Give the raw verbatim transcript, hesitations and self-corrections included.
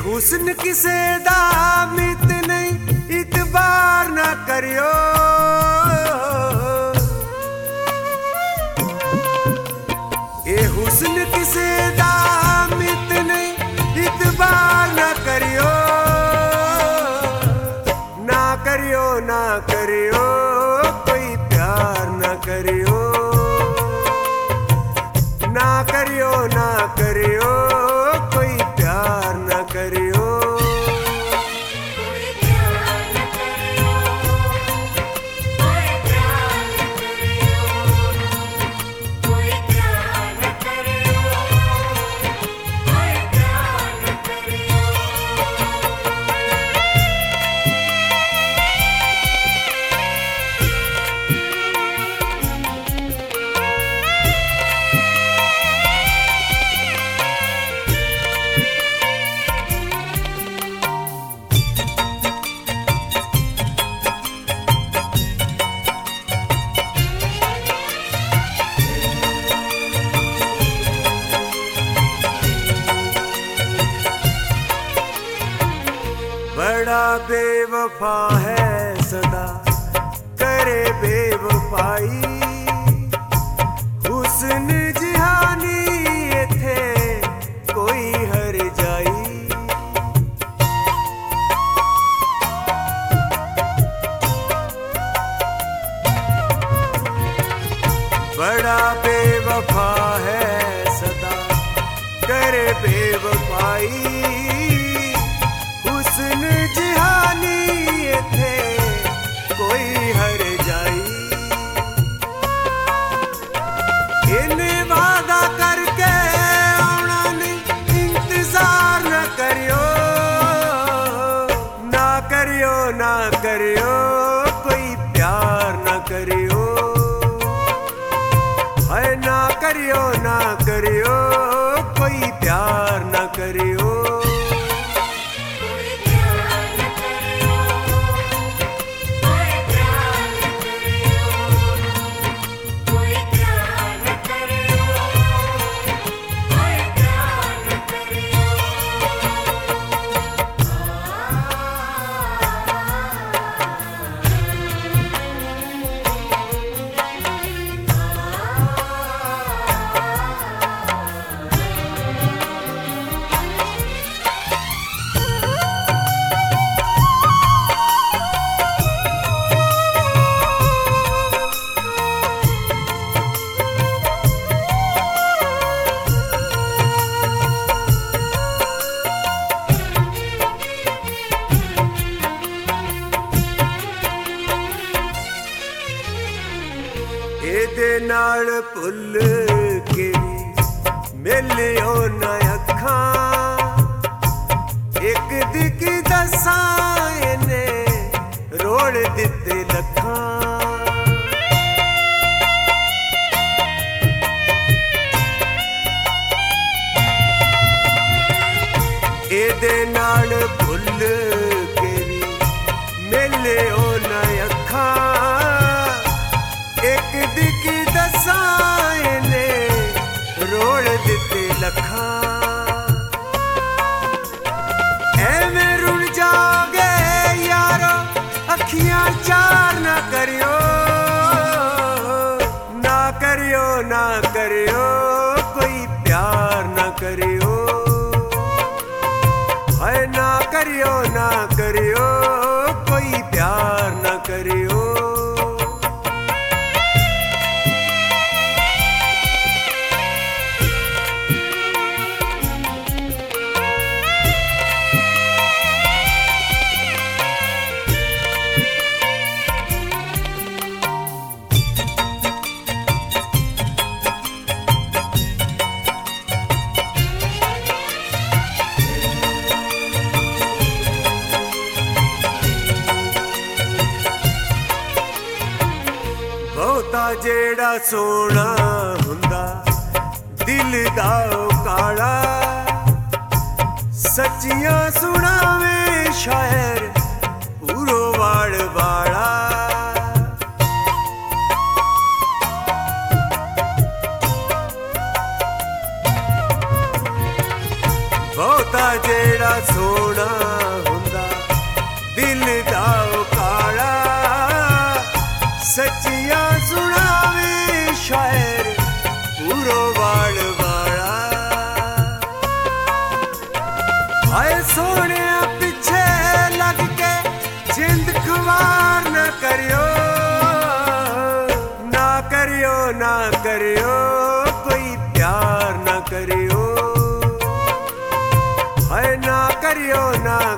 हुस्न किसे दा मित नहीं इतबार ना करियो। ये हुस्न किसे दा मित नहीं इतबार ना करियो। ना करियो ना करियो कोई प्यार ना करियो। ना करियो ना करियो कोई प्यार ना करियो। बड़ा बेवफा है सदा करे बेवफाई। हुस्न जिहानी ये थे कोई हर जाई। बड़ा बेवफा है सदा करे बेवफाई। हुस्न जिहानी ये थे कोई हर जाई। इन्हें वादा करके आना नहीं इंतजार न करियो। ना करियो ना करियो कोई प्यार न करियो। है ना करियो ना करियो कोई प्यार न करियो। ਇਹਦੇ ਨਾਲ ਭੁੱਲ ਕੇ ਮਿਲਿਓ ਨਾ ਅੱਖਾਂ। ਇੱਕ ਦੀ ਕੀ ਦੱਸਾਂ ਇਹਨੇ ਰੋੜ ਦਿੱਤੇ ਲੱਖਾਂ। ਇਹਦੇ ਨਾਲ ਭੁੱਲ ਕੇ ਮਿਲਿਓ ਨਾ ਅੱਖਾਂ। एक दिखी दसाए ने रोड़ दिते लखा। एवें रुण जाओगे यारो अखियां चार ना करियो। ना करियो ना करियो कोई प्यार ना करियो। है ना करियो ना करियो कोई प्यार ना करियो। ਬਹੁਤਾ ਜਿਹੜਾ ਸੋਹਣਾ ਹੁੰਦਾ ਦਿਲ ਦਾ ਉਹ ਕਾਲਾ। ਸੱਚੀਆਂ ਸੁਣਾਵੇ ਸ਼ਾਇਰ ਪੂਰੋ ਵਾੜ ਵਾਲਾ। ਬਹੁਤਾ ਜਿਹੜਾ ਸੋਹਣਾ करियो ना करियो कोई प्यार ना करियो, है ना करियो ना